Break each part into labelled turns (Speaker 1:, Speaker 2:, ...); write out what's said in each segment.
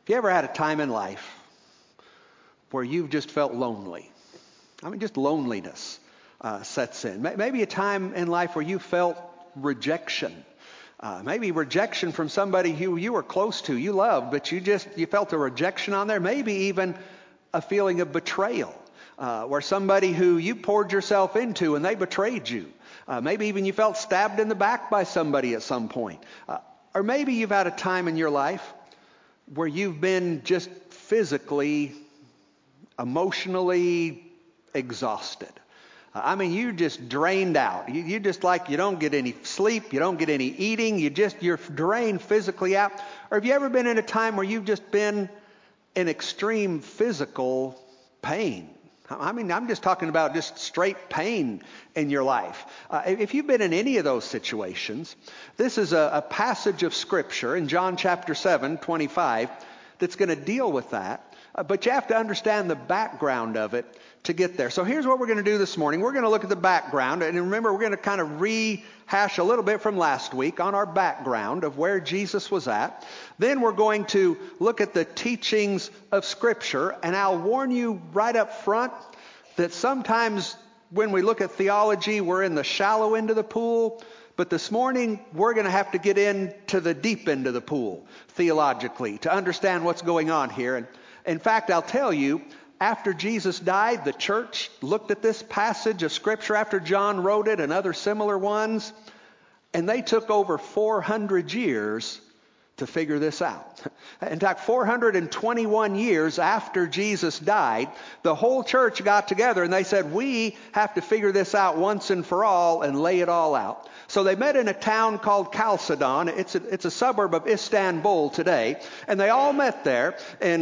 Speaker 1: You ever had a time in life where you've just felt lonely? I mean, just loneliness sets in. Maybe a time in life where you felt rejection. Maybe rejection from somebody who you were close to, you loved, but you felt a rejection on there. Maybe even a feeling of betrayal, where somebody who you poured yourself into and they betrayed you. Maybe even you felt stabbed in the back by somebody at some point. Or maybe you've had a time in your life where you've been just physically, emotionally exhausted. I mean, you just drained out. You just like, you don't get any sleep, you don't get any eating, you're drained physically out. Or have you ever been in a time where you've just been in extreme physical pain? I mean, I'm just talking about just straight pain in your life. If you've been in any of those situations, this is a passage of Scripture in John chapter 7:25 that's going to deal with that. But you have to understand the background of it to get there. So here's what we're going to do this morning. We're going to look at the background. And remember, we're going to kind of rehash a little bit from last week on our background of where Jesus was at. Then we're going to look at the teachings of Scripture. And I'll warn you right up front that sometimes when we look at theology, we're in the shallow end of the pool. But this morning, we're going to have to get into the deep end of the pool theologically to understand what's going on here. And in fact, I'll tell you, after Jesus died, the church looked at this passage of Scripture after John wrote it and other similar ones, and they took over 400 years to figure this out. In fact, 421 years after Jesus died, the whole church got together and they said, we have to figure this out once and for all and lay it all out. So they met in a town called Chalcedon. It's a suburb of Istanbul today. And they all met there in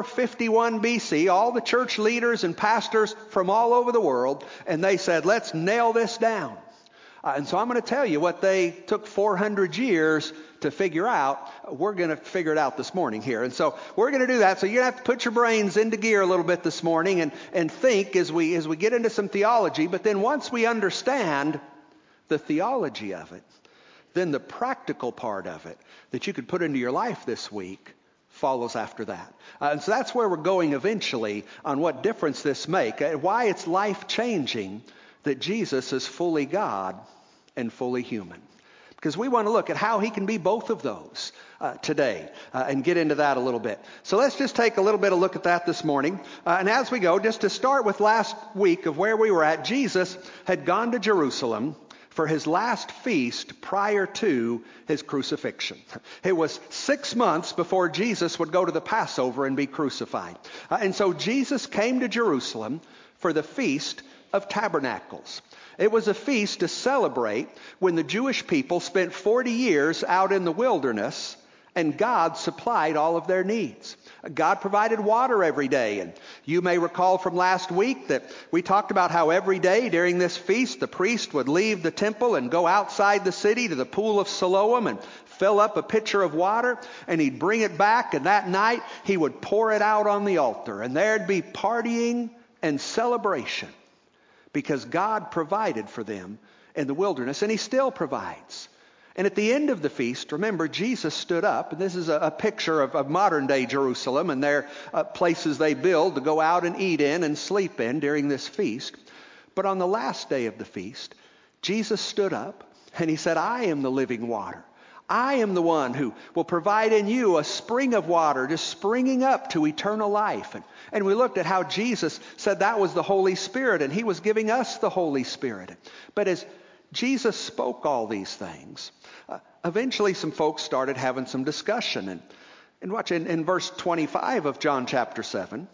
Speaker 1: 451 BC, all the church leaders and pastors from all over the world. And they said, let's nail this down. And so I'm going to tell you what they took 400 years to figure out. We're going to figure it out this morning here. And so we're going to do that. So you're going to have to put your brains into gear a little bit this morning and think as we get into some theology. But then once we understand the theology of it, then the practical part of it that you could put into your life this week follows after that. And so that's where we're going eventually on what difference this makes, why it's life-changing that Jesus is fully God and fully human. Because we want to look at how he can be both of those today and get into that a little bit. So let's just take a little bit of look at that this morning. And as we go, just to start with last week of where we were at, Jesus had gone to Jerusalem for his last feast prior to his crucifixion. It was 6 months before Jesus would go to the Passover and be crucified. And so Jesus came to Jerusalem for the Feast of Tabernacles. It was a feast to celebrate when the Jewish people spent 40 years out in the wilderness and God supplied all of their needs. God provided water every day. And you may recall from last week that we talked about how every day during this feast, the priest would leave the temple and go outside the city to the pool of Siloam and fill up a pitcher of water, and he'd bring it back, and that night he would pour it out on the altar. And there'd be partying and celebration because God provided for them in the wilderness, and he still provides. And at the end of the feast, remember, Jesus stood up, and this is a picture of modern-day Jerusalem, and their places they build to go out and eat in and sleep in during this feast. But on the last day of the feast, Jesus stood up, and he said, I am the living water. I am the one who will provide in you a spring of water, just springing up to eternal life. And we looked at how Jesus said that was the Holy Spirit, and he was giving us the Holy Spirit. But as Jesus spoke all these things, eventually some folks started having some discussion. And watch in verse 25 of John chapter 7,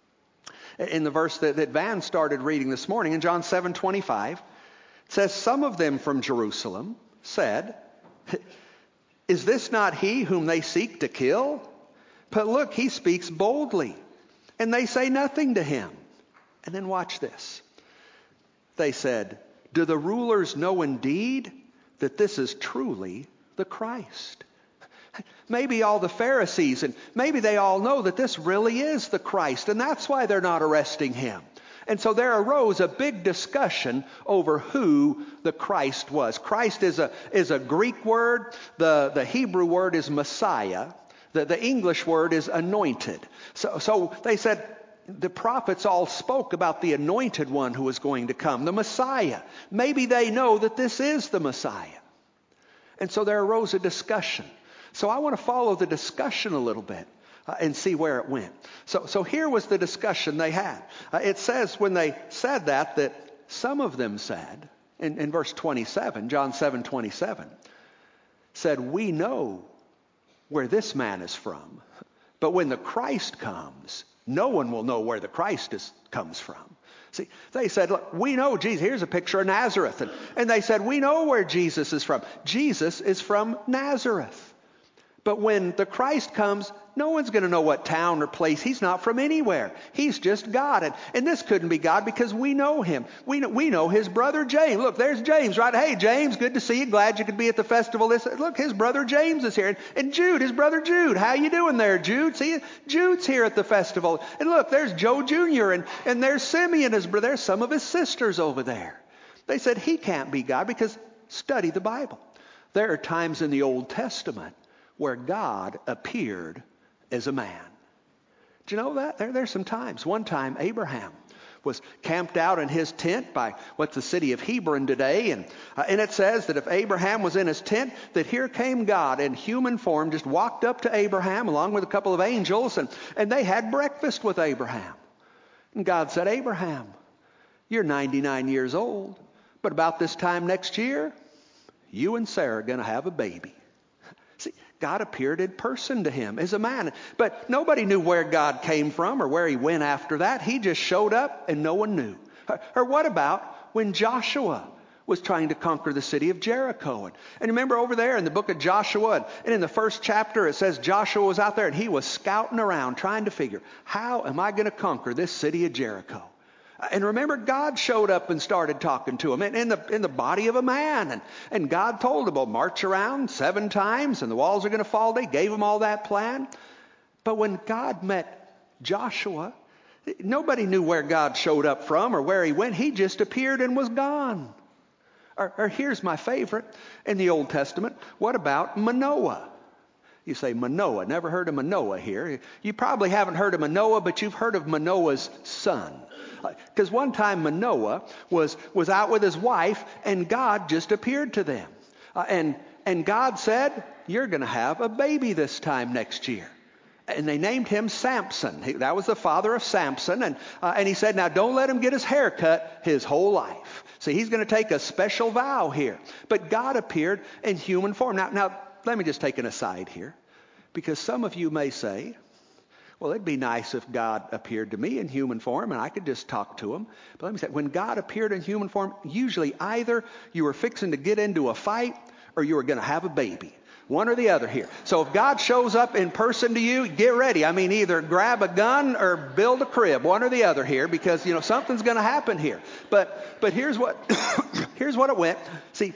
Speaker 1: in the verse that Van started reading this morning, in John 7:25, it says, some of them from Jerusalem said, is this not he whom they seek to kill? But look, he speaks boldly, and they say nothing to him. And then watch this. They said, do the rulers know indeed that this is truly the Christ? Maybe all the Pharisees, and maybe they all know that this really is the Christ, and that's why they're not arresting him. And so there arose a big discussion over who the Christ was. Christ is a Greek word. The Hebrew word is Messiah. The English word is anointed. So they said the prophets all spoke about the anointed one who was going to come, the Messiah. Maybe they know that this is the Messiah. And so there arose a discussion. So I want to follow the discussion a little bit and see where it went. So here was the discussion they had. It says when they said that some of them said, in verse 27, John 7:27, said, we know where this man is from, but when the Christ comes, no one will know where the Christ comes from. See, they said, look, we know Jesus. Here's a picture of Nazareth. And they said, we know where Jesus is from. Jesus is from Nazareth. But when the Christ comes, no one's going to know what town or place. He's not from anywhere. He's just God. And this couldn't be God because we know him. We know his brother James. Look, there's James, right? Hey, James, good to see you. Glad you could be at the festival. Look, his brother James is here. And Jude, his brother Jude. How you doing there, Jude? See, Jude's here at the festival. And look, there's Joe Jr. and there's Simeon, his brother. There's some of his sisters over there. They said he can't be God because study the Bible. There are times in the Old Testament where God appeared as a man. Do you know that? There's some times. One time, Abraham was camped out in his tent by what's the city of Hebron today. And it says that if Abraham was in his tent, that here came God in human form, just walked up to Abraham along with a couple of angels, and they had breakfast with Abraham. And God said, Abraham, you're 99 years old, but about this time next year, you and Sarah are going to have a baby. See, God appeared in person to him as a man. But nobody knew where God came from or where he went after that. He just showed up and no one knew. Or what about when Joshua was trying to conquer the city of Jericho? And remember over there in the book of Joshua, and in the first chapter it says Joshua was out there and he was scouting around trying to figure, how am I going to conquer this city of Jericho? And remember, God showed up and started talking to him in the body of a man. And God told him, well, march around 7 times and the walls are going to fall. They gave him all that plan. But when God met Joshua, nobody knew where God showed up from or where he went. He just appeared and was gone. Or here's my favorite in the Old Testament. What about Manoah? You say Manoah. Never heard of Manoah here. You probably haven't heard of Manoah, but you've heard of Manoah's son. Because one time Manoah was out with his wife and God just appeared to them. And God said, you're going to have a baby this time next year. And they named him Samson. That was the father of Samson. And he said, now don't let him get his hair cut his whole life. See, he's going to take a special vow here. But God appeared in human form. Now let me just take an aside here. Because some of you may say, well, it'd be nice if God appeared to me in human form and I could just talk to him. But let me say, when God appeared in human form, usually either you were fixing to get into a fight or you were going to have a baby. One or the other here. So if God shows up in person to you, get ready. I mean, either grab a gun or build a crib. One or the other here, because, something's going to happen here. But here's what, here's what it went. See,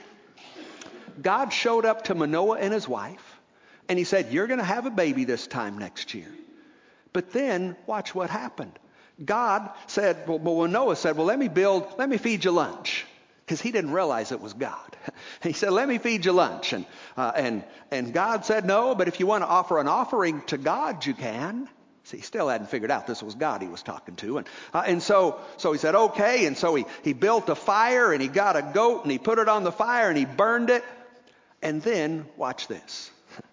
Speaker 1: God showed up to Manoah and his wife, and he said, you're going to have a baby this time next year. But then, watch what happened. God said, well, Noah said, well, let me feed you lunch. Because he didn't realize it was God. He said, let me feed you lunch. And God said, no, but if you want to offer an offering to God, you can. See, he still hadn't figured out this was God he was talking to. And so he said, okay. And so he built a fire and he got a goat and he put it on the fire and he burned it. And then, watch this.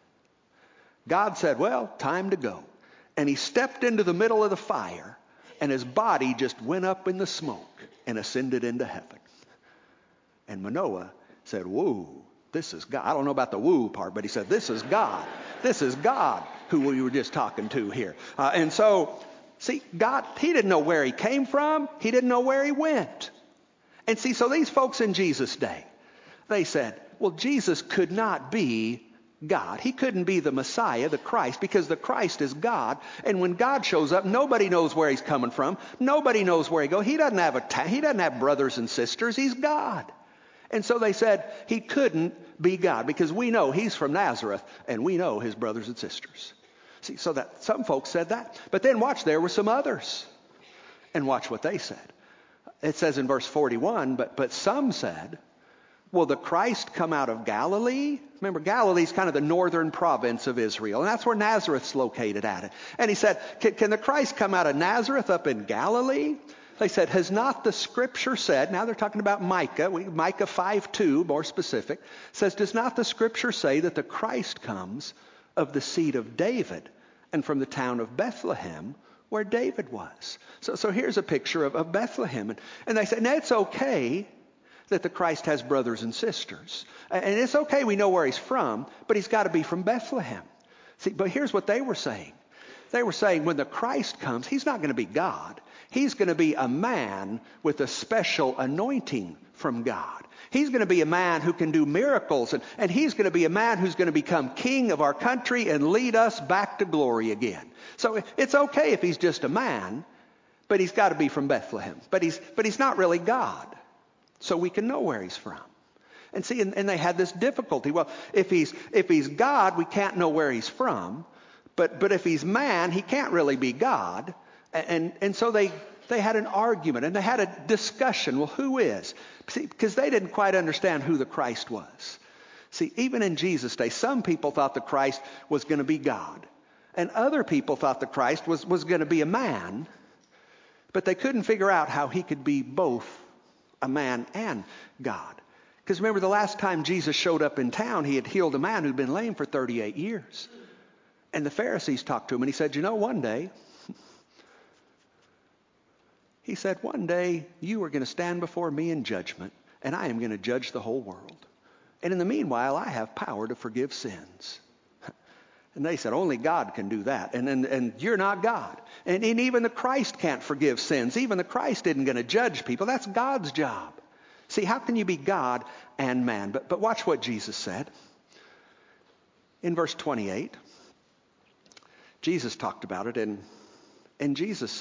Speaker 1: God said, well, time to go. And he stepped into the middle of the fire, and his body just went up in the smoke and ascended into heaven. And Manoah said, whoa, this is God. I don't know about the woo part, but he said, this is God. This is God who we were just talking to here. And so, see, God, he didn't know where he came from. He didn't know where he went. And see, so these folks in Jesus' day, they said, well, Jesus could not be God. He couldn't be the Messiah, the Christ, because the Christ is God. And when God shows up, nobody knows where he's coming from. Nobody knows where he goes. He doesn't have brothers and sisters. He's God. And so they said he couldn't be God because we know he's from Nazareth and we know his brothers and sisters. See, so that some folks said that. But then watch, there were some others. And watch what they said. It says in verse 41, but some said, Will the Christ come out of Galilee? Remember, Galilee's kind of the northern province of Israel, and that's where Nazareth's located at it. And he said, can the Christ come out of Nazareth up in Galilee? They said, has not the Scripture said, now they're talking about Micah, Micah 5:2, more specific, says, does not the Scripture say that the Christ comes of the seed of David and from the town of Bethlehem where David was? So here's a picture of Bethlehem. And they said, now it's okay that the Christ has brothers and sisters. And it's okay we know where he's from, but he's got to be from Bethlehem. See, but here's what they were saying. They were saying when the Christ comes, he's not going to be God. He's going to be a man with a special anointing from God. He's going to be a man who can do miracles, and he's going to be a man who's going to become king of our country and lead us back to glory again. So it's okay if he's just a man, but he's got to be from Bethlehem. But he's not really God. So we can know where he's from. And see, and they had this difficulty. Well, if he's God, we can't know where he's from. But if he's man, he can't really be God. And so they had an argument and they had a discussion. Well, who is? See, because they didn't quite understand who the Christ was. See, even in Jesus' day, some people thought the Christ was going to be God. And other people thought the Christ was going to be a man. But they couldn't figure out how he could be both a man and God. Because remember, the last time Jesus showed up in town, he had healed a man who'd been lame for 38 years. And the Pharisees talked to him, and he said, one day you are going to stand before me in judgment, and I am going to judge the whole world. And in the meanwhile, I have power to forgive sins. And they said, only God can do that. And you're not God. And even the Christ can't forgive sins. Even the Christ isn't going to judge people. That's God's job. See, how can you be God and man? But watch what Jesus said. In verse 28, Jesus talked about it, and Jesus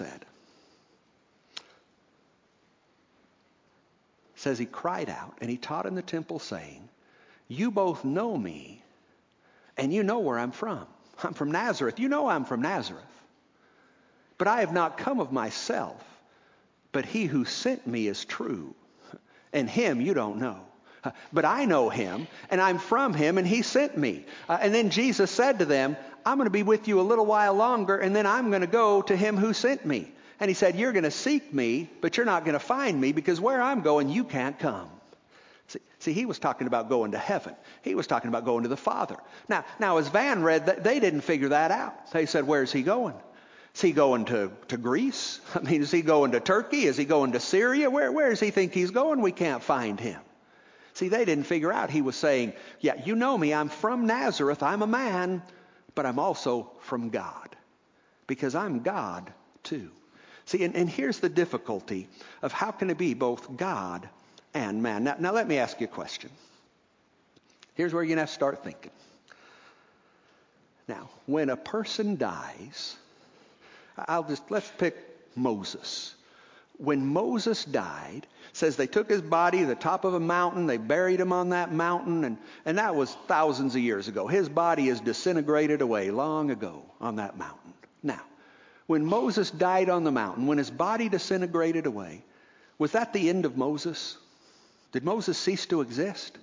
Speaker 1: says he cried out, and he taught in the temple saying, you both know me, and you know where I'm from. I'm from Nazareth. You know I'm from Nazareth. But I have not come of myself, but he who sent me is true, and him you don't know. But I know him, and I'm from him, and he sent me. And then Jesus said to them, I'm going to be with you a little while longer, and then I'm going to go to him who sent me. And he said, you're going to seek me, but you're not going to find me, because where I'm going, you can't come. See, he was talking about going to heaven. He was talking about going to the Father. Now, as Van read, they didn't figure that out. They said, where's he going? Is he going to Greece? I mean, is he going to Turkey? Is he going to Syria? Where does he think he's going? We can't find him. See, they didn't figure out. He was saying, yeah, you know me. I'm from Nazareth. I'm a man, but I'm also from God, because I'm God too. See, and here's the difficulty of how can it be both God and man. Now let me ask you a question. Here's where you're going to have to start thinking. Now, when a person dies, let's pick Moses. When Moses died, it says they took his body to the top of a mountain, they buried him on that mountain, and that was thousands of years ago. His body is disintegrated away long ago on that mountain. Now, when Moses died on the mountain, when his body disintegrated away, was that the end of Moses? Did Moses cease to exist?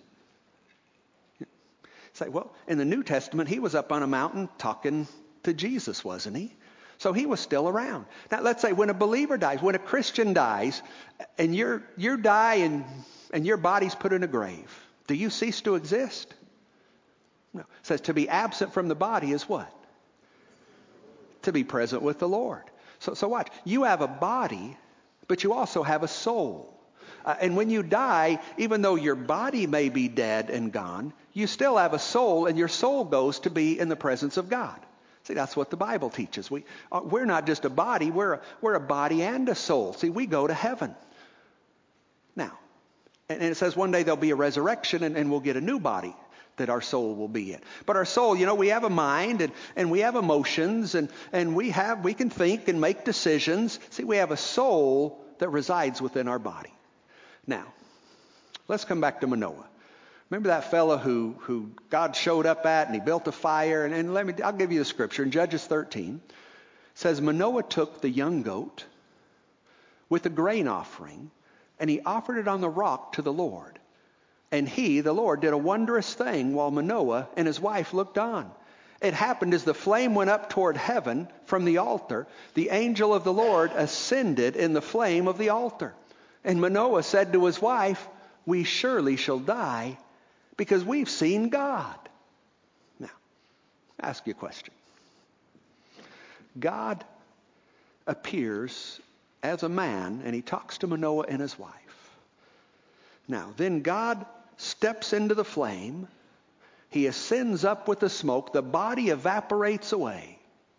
Speaker 1: Say, well, in the New Testament, he was up on a mountain talking to Jesus, wasn't he? So he was still around. Now, let's say when a believer dies, when a Christian dies, and you die and your body's put in a grave, do you cease to exist? No. It says to be absent from the body is what? To be present with the Lord. So watch. You have a body, but you also have a soul. And when you die, even though your body may be dead and gone, you still have a soul, and your soul goes to be in the presence of God. See, that's what the Bible teaches. We're not just a body, we're a body and a soul. See, we go to heaven. Now, and it says one day there'll be a resurrection, and we'll get a new body that our soul will be in. But our soul, we have a mind, and we have emotions, and we can think and make decisions. See, we have a soul that resides within our body. Now, let's come back to Manoah. Remember that fellow who God showed up at, and he built a fire? And I'll give you the scripture. In Judges 13, it says, Manoah took the young goat with a grain offering, and he offered it on the rock to the Lord. And he, the Lord, did a wondrous thing while Manoah and his wife looked on. It happened as the flame went up toward heaven from the altar, the angel of the Lord ascended in the flame of the altar. And Manoah said to his wife, we surely shall die because we've seen God. Now, ask you a question. God appears as a man and he talks to Manoah and his wife. Now, then God steps into the flame. He ascends up with the smoke. The body evaporates away.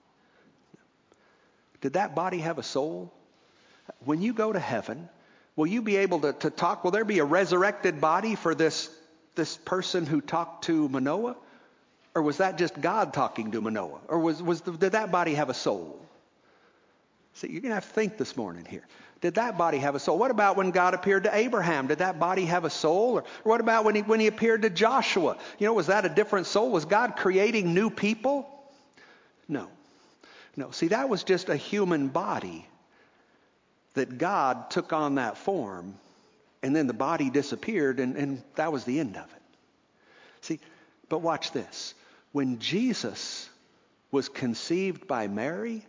Speaker 1: Did that body have a soul? When you go to heaven, will you be able to talk? Will there be a resurrected body for this person who talked to Manoah? Or was that just God talking to Manoah? Or did that body have a soul? See, you're going to have to think this morning here. Did that body have a soul? What about when God appeared to Abraham? Did that body have a soul? Or what about when he appeared to Joshua? Was that a different soul? Was God creating new people? No. See, that was just a human body that God took on that form, and then the body disappeared, and that was the end of it. See, but watch this. When Jesus was conceived by Mary,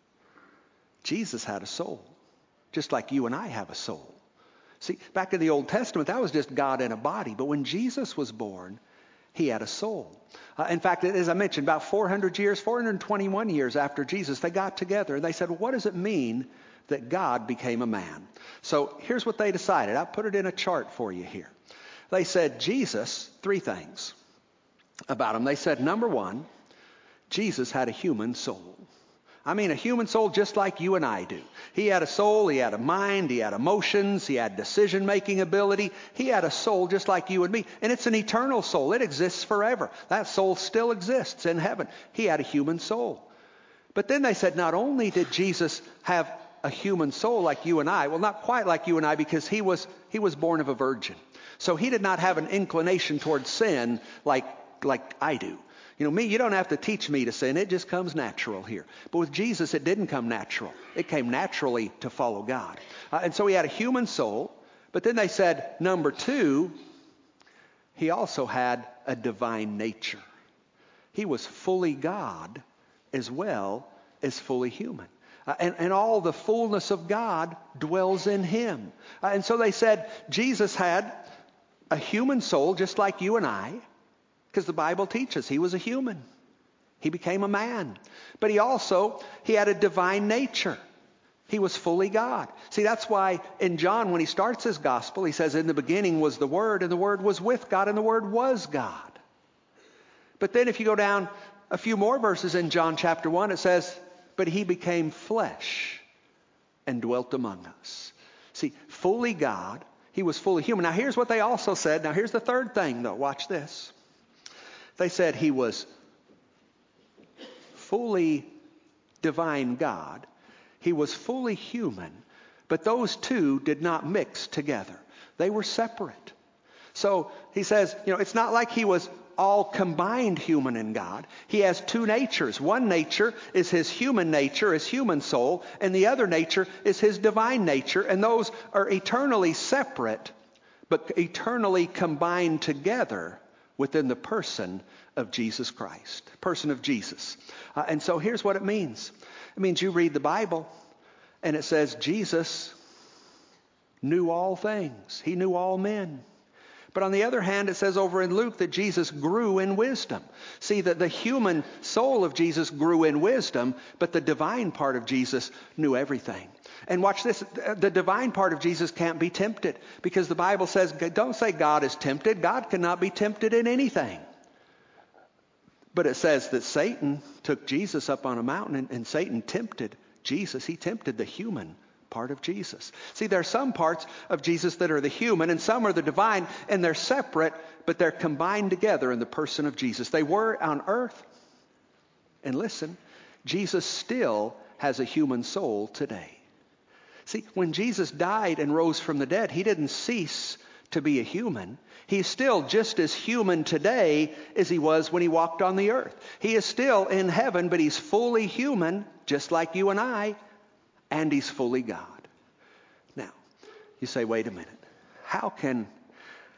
Speaker 1: Jesus had a soul. Just like you and I have a soul. See, back in the Old Testament, that was just God in a body. But when Jesus was born, he had a soul. In fact, as I mentioned, about 421 years after Jesus, they got together and they said, well, what does it mean that God became a man? So here's what they decided. I put it in a chart for you here. They said Jesus, 3 things about him. They said, number 1, Jesus had a human soul. I mean, a human soul just like you and I do. He had a soul, he had a mind, he had emotions, he had decision-making ability. He had a soul just like you and me. And it's an eternal soul. It exists forever. That soul still exists in heaven. He had a human soul. But then they said not only did Jesus have a human soul like you and I, well, not quite like you and I, because he was born of a virgin. So he did not have an inclination towards sin like I do. Me, you don't have to teach me to sin. It just comes natural here. But with Jesus, it didn't come natural. It came naturally to follow God. And so he had a human soul. But then they said, number 2, he also had a divine nature. He was fully God as well as fully human. And all the fullness of God dwells in him. And so they said Jesus had a human soul just like you and I. Because the Bible teaches he was a human. He became a man. But he had a divine nature. He was fully God. See, that's why in John, when he starts his gospel, he says, in the beginning was the Word, and the Word was with God, and the Word was God. But then if you go down a few more verses in John chapter 1, it says, but he became flesh and dwelt among us. See, fully God, he was fully human. Now here's what they also said. Now here's the third thing, though. Watch this. They said he was fully divine God. He was fully human. But those two did not mix together. They were separate. So he says, it's not like he was all combined human and God. He has 2 natures. One nature is his human nature, his human soul, and the other nature is his divine nature. And those are eternally separate, but eternally combined together within the person of Jesus Christ, person of Jesus. And so here's what it means. It means you read the Bible and it says Jesus knew all things. He knew all men. But on the other hand, it says over in Luke that Jesus grew in wisdom. See, that the human soul of Jesus grew in wisdom, but the divine part of Jesus knew everything. And watch this, the divine part of Jesus can't be tempted, because the Bible says, don't say God is tempted. God cannot be tempted in anything. But it says that Satan took Jesus up on a mountain and Satan tempted Jesus. He tempted the human part of Jesus. See, there are some parts of Jesus that are the human and some are the divine, and they're separate, but they're combined together in the person of Jesus. They were on earth. And listen, Jesus still has a human soul today. See, when Jesus died and rose from the dead, he didn't cease to be a human. He's still just as human today as he was when he walked on the earth. He is still in heaven, but he's fully human, just like you and I, and he's fully God. Now, you say, wait a minute. How can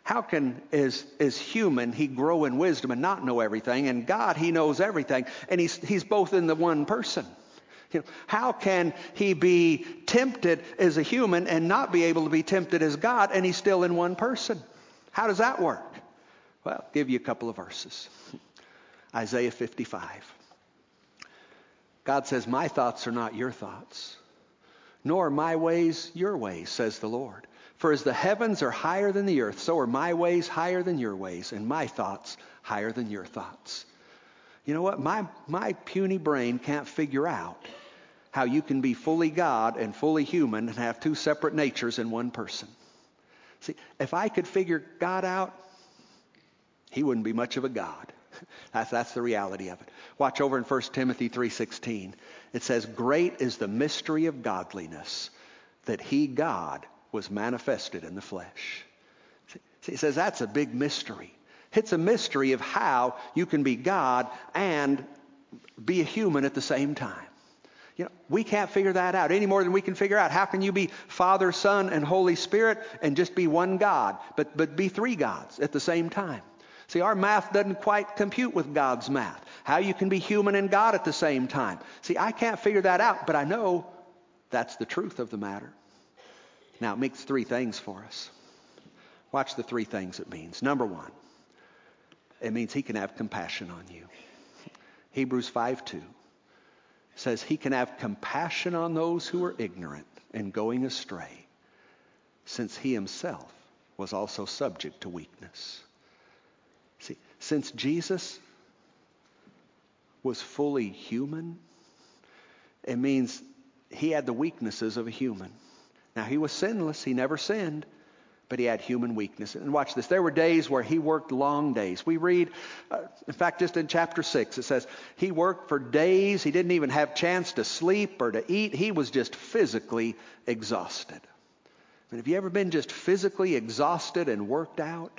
Speaker 1: how can, as human, he grow in wisdom and not know everything? And God, he knows everything. And he's both in the one person. How can he be tempted as a human and not be able to be tempted as God, and he's still in one person? How does that work? Well, I'll give you a couple of verses. Isaiah 55. God says, my thoughts are not your thoughts, nor my ways your ways, says the Lord. For as the heavens are higher than the earth, so are my ways higher than your ways, and my thoughts higher than your thoughts. You know what? My puny brain can't figure out how you can be fully God and fully human and have two separate natures in one person. See, if I could figure God out, he wouldn't be much of a God. That's the reality of it. Watch over in 1 Timothy 3:16. It says, great is the mystery of godliness, that he, God, was manifested in the flesh. See, it says that's a big mystery. It's a mystery of how you can be God and be a human at the same time. We can't figure that out any more than we can figure out how can you be Father, Son, and Holy Spirit and just be one God, but be three gods at the same time. See, our math doesn't quite compute with God's math. How you can be human and God at the same time. See, I can't figure that out, but I know that's the truth of the matter. Now, it makes three things for us. Watch the three things it means. Number one, it means he can have compassion on you. Hebrews 5:2 says he can have compassion on those who are ignorant and going astray, since he himself was also subject to weakness. See, since Jesus was fully human, it means he had the weaknesses of a human. Now, he was sinless. He never sinned. But he had human weakness. And watch this. There were days where he worked long days. We read, in fact, just in chapter 6, it says he worked for days. He didn't even have chance to sleep or to eat. He was just physically exhausted. And have you ever been just physically exhausted and worked out?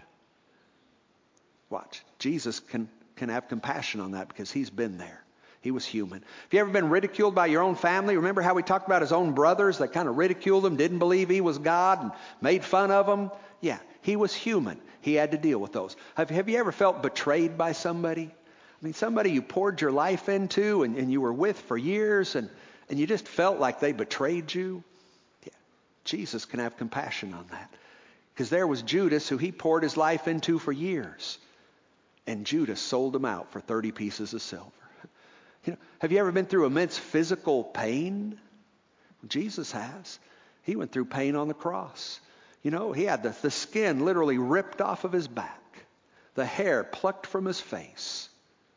Speaker 1: Watch. Jesus can have compassion on that because he's been there. He was human. Have you ever been ridiculed by your own family? Remember how we talked about his own brothers that kind of ridiculed him, didn't believe he was God, and made fun of him? Yeah, he was human. He had to deal with those. Have you ever felt betrayed by somebody? I mean, somebody you poured your life into and you were with for years, and you just felt like they betrayed you? Yeah, Jesus can have compassion on that. Because there was Judas who he poured his life into for years. And Judas sold him out for 30 pieces of silver. Have you ever been through immense physical pain? Jesus has. He went through pain on the cross. He had the skin literally ripped off of his back, the hair plucked from his face,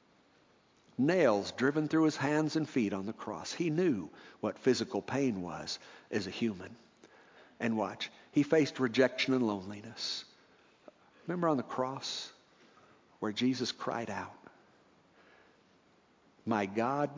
Speaker 1: nails driven through his hands and feet on the cross. He knew what physical pain was as a human. And watch, he faced rejection and loneliness. Remember on the cross where Jesus cried out, my God,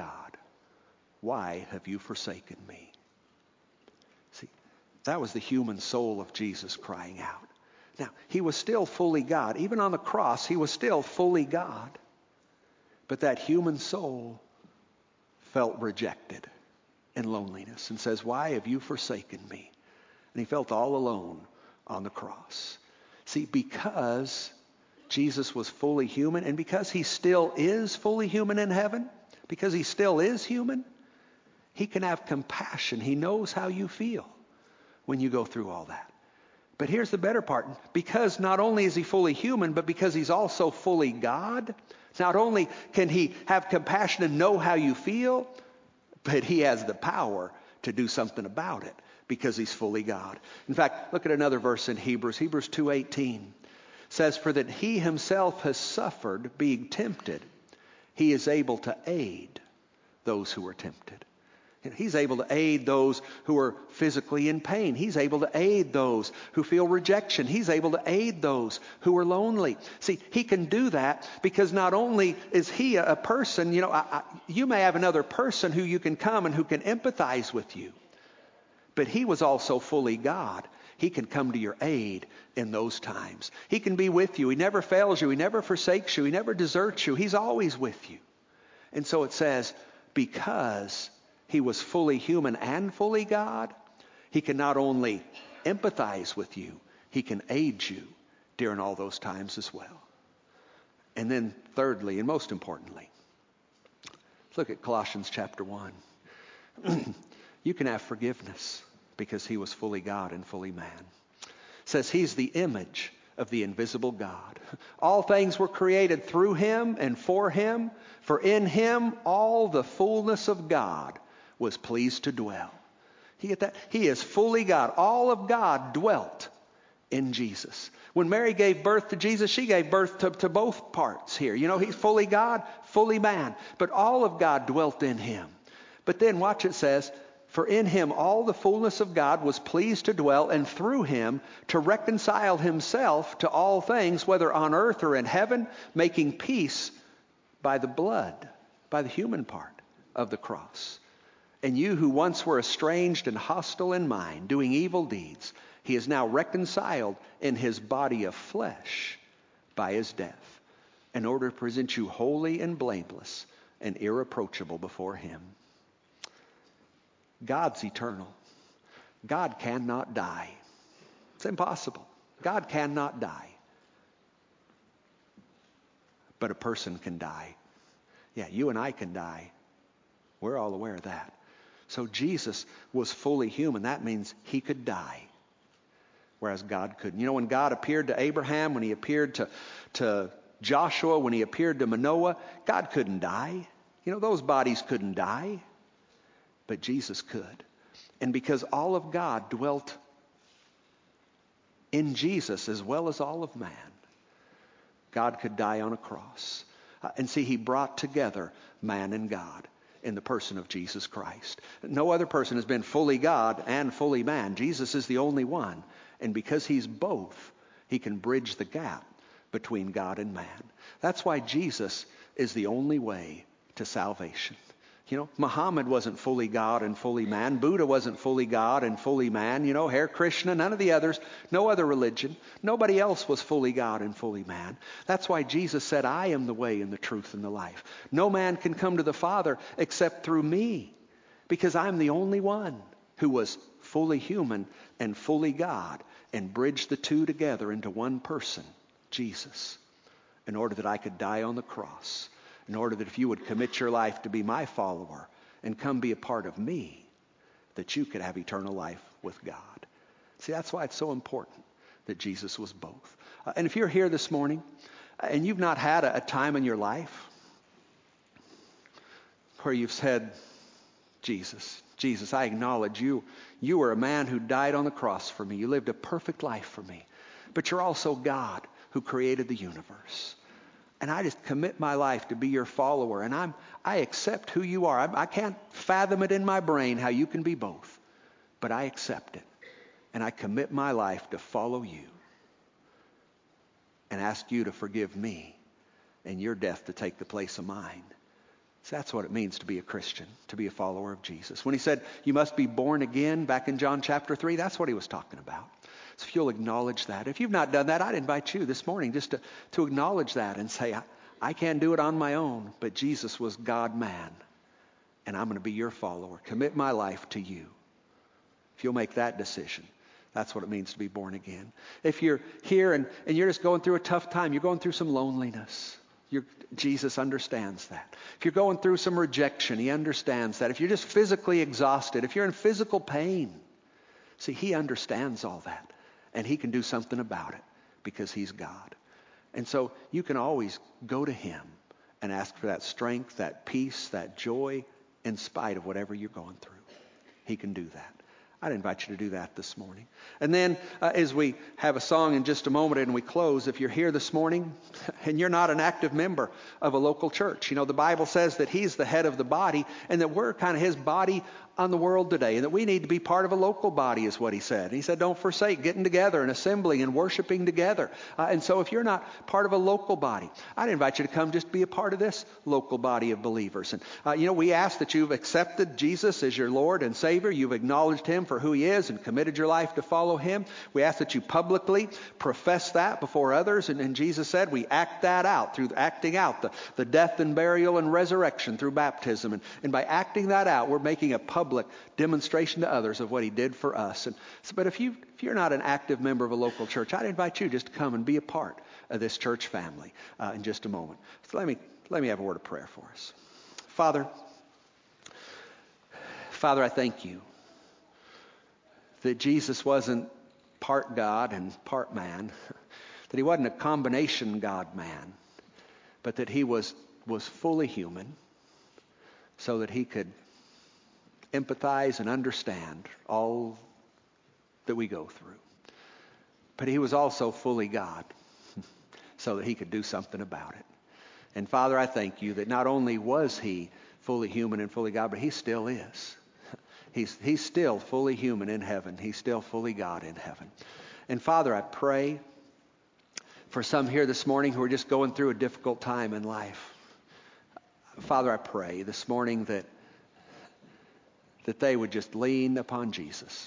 Speaker 1: why have you forsaken me? See, that was the human soul of Jesus crying out. Now, he was still fully God. Even on the cross, he was still fully God. But that human soul felt rejected and loneliness and says, why have you forsaken me? And he felt all alone on the cross. See, because Jesus was fully human, and because he still is fully human in heaven, because he still is human, he can have compassion. He knows how you feel when you go through all that. But here's the better part. Because not only is he fully human, but because he's also fully God, not only can he have compassion and know how you feel, but he has the power to do something about it because he's fully God. In fact, look at another verse in Hebrews 2:18. Says, for that he himself has suffered being tempted, he is able to aid those who are tempted. He's able to aid those who are physically in pain. He's able to aid those who feel rejection. He's able to aid those who are lonely. See, he can do that because not only is he a person, you may have another person who you can come and who can empathize with you, but he was also fully God. He can come to your aid in those times. He can be with you. He never fails you. He never forsakes you. He never deserts you. He's always with you. And so it says, because he was fully human and fully God, he can not only empathize with you, he can aid you during all those times as well. And then thirdly, and most importantly, look at Colossians chapter 1. You can have forgiveness because he was fully God and fully man. It says he's the image of the invisible God. All things were created through him and for him, for in him all the fullness of God was pleased to dwell. You get that? He is fully God. All of God dwelt in Jesus. When Mary gave birth to Jesus, she gave birth to both parts here. You know, he's fully God, fully man. But all of God dwelt in him. But then watch it says, for in him all the fullness of God was pleased to dwell, and through him to reconcile himself to all things, whether on earth or in heaven, making peace by the blood, by the human part of the cross. And you who once were estranged and hostile in mind, doing evil deeds, he is now reconciled in his body of flesh by his death, in order to present you holy and blameless and irreproachable before him. God's eternal. God cannot die. It's impossible. God cannot die. But a person can die. Yeah, you and I can die. We're all aware of that. So Jesus was fully human. That means he could die, whereas God couldn't. You know, when God appeared to Abraham, when he appeared to Joshua, when he appeared to Manoah, God couldn't die. You know, those bodies couldn't die. But Jesus could. And because all of God dwelt in Jesus as well as all of man, God could die on a cross. And see, he brought together man and God in the person of Jesus Christ. No other person has been fully God and fully man. Jesus is the only one. And because he's both, he can bridge the gap between God and man. That's why Jesus is the only way to salvation. You know, Muhammad wasn't fully God and fully man. Buddha wasn't fully God and fully man. You know, Hare Krishna, none of the others, no other religion. Nobody else was fully God and fully man. That's why Jesus said, I am the way and the truth and the life. No man can come to the Father except through me, because I'm the only one who was fully human and fully God and bridged the two together into one person, Jesus, in order that I could die on the cross. In order that if you would commit your life to be my follower and come be a part of me, that you could have eternal life with God. See, that's why it's so important that Jesus was both. And if you're here this morning and you've not had a time in your life where you've said, Jesus, I acknowledge you. You were a man who died on the cross for me. You lived a perfect life for me. But you're also God who created the universe. And I just commit my life to be your follower. And I accept who you are. I can't fathom it in my brain how you can be both. But I accept it. And I commit my life to follow you. And ask you to forgive me. And your death to take the place of mine. So that's what it means to be a Christian. To be a follower of Jesus. When he said you must be born again back in John chapter 3. That's what he was talking about. So if you'll acknowledge that. If you've not done that, I'd invite you this morning just to acknowledge that and say, I can't do it on my own, but Jesus was God-man, and I'm going to be your follower. Commit my life to you. If you'll make that decision, that's what it means to be born again. If you're here and you're just going through a tough time, you're going through some loneliness, Jesus understands that. If you're going through some rejection, he understands that. If you're just physically exhausted, if you're in physical pain, see, he understands all that. And he can do something about it because he's God. And so you can always go to him and ask for that strength, that peace, that joy in spite of whatever you're going through. He can do that. I'd invite you to do that this morning. And then as we have a song in just a moment and we close, if you're here this morning and you're not an active member of a local church, you know, the Bible says that he's the head of the body and that we're kind of his body on the world today, and that we need to be part of a local body is what he said. He said, don't forsake getting together and assembling and worshiping together. And so if you're not part of a local body, I'd invite you to come just be a part of this local body of believers. And, we ask that you've accepted Jesus as your Lord and Savior. You've acknowledged him for for who he is and committed your life to follow him. We ask that you publicly profess that before others. And Jesus said we act that out through acting out the death and burial and resurrection through baptism. And by acting that out, we're making a public demonstration to others of what he did for us. But if you're not an active member of a local church, I'd invite you just to come and be a part of this church family in just a moment. So let me have a word of prayer for us. Father, I thank you that Jesus wasn't part God and part man, that he wasn't a combination God-man, but that he was fully human so that he could empathize and understand all that we go through. But he was also fully God so that he could do something about it. And Father, I thank you that not only was he fully human and fully God, but he still is. He's still fully human in heaven. He's still fully God in heaven. And Father, I pray for some here this morning who are just going through a difficult time in life. Father, I pray this morning that they would just lean upon Jesus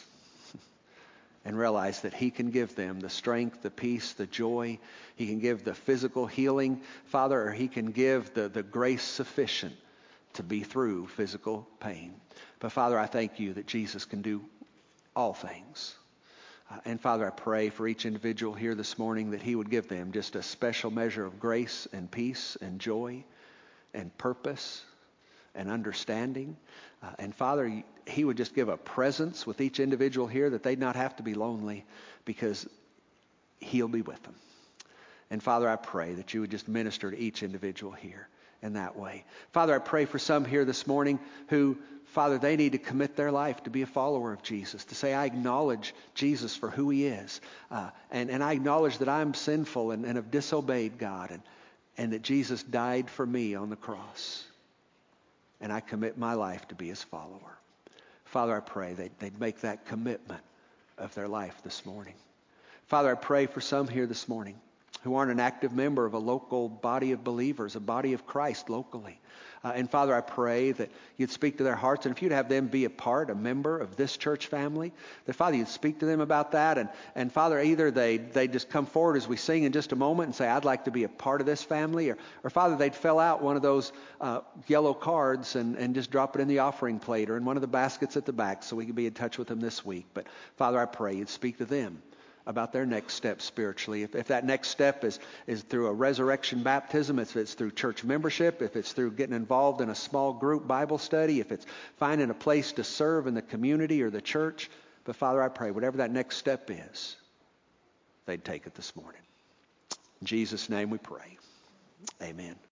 Speaker 1: and realize that he can give them the strength, the peace, the joy. He can give the physical healing, Father, or he can give the grace sufficient to be through physical pain. But Father, I thank you that Jesus can do all things. And Father, I pray for each individual here this morning that he would give them just a special measure of grace and peace and joy and purpose and understanding. And Father, he would just give a presence with each individual here that they'd not have to be lonely because he'll be with them. And Father, I pray that you would just minister to each individual here in that way. Father, I pray for some here this morning who, Father, they need to commit their life to be a follower of Jesus, to say, I acknowledge Jesus for who he is. And I acknowledge that I'm sinful and have disobeyed God and that Jesus died for me on the cross. And I commit my life to be his follower. Father, I pray they'd make that commitment of their life this morning. Father, I pray for some here this morning who aren't an active member of a local body of believers, a body of Christ locally. And Father, I pray that you'd speak to their hearts. And if you'd have them be a member of this church family, that Father, you'd speak to them about that. And Father, either they just come forward as we sing in just a moment and say, I'd like to be a part of this family. Or Father, they'd fill out one of those yellow cards and just drop it in the offering plate or in one of the baskets at the back so we can be in touch with them this week. But Father, I pray you'd speak to them about their next step spiritually. If that next step is through a resurrection baptism, if it's through church membership, if it's through getting involved in a small group Bible study, if it's finding a place to serve in the community or the church. But Father, I pray whatever that next step is, they'd take it this morning. In Jesus' name we pray. Amen.